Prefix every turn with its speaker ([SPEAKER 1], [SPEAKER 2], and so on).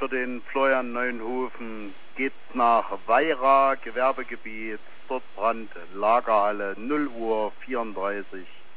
[SPEAKER 1] für den Florian Neuenhofen geht's nach Weira, Gewerbegebiet, dort Brand, Lagerhalle, 0 Uhr 34.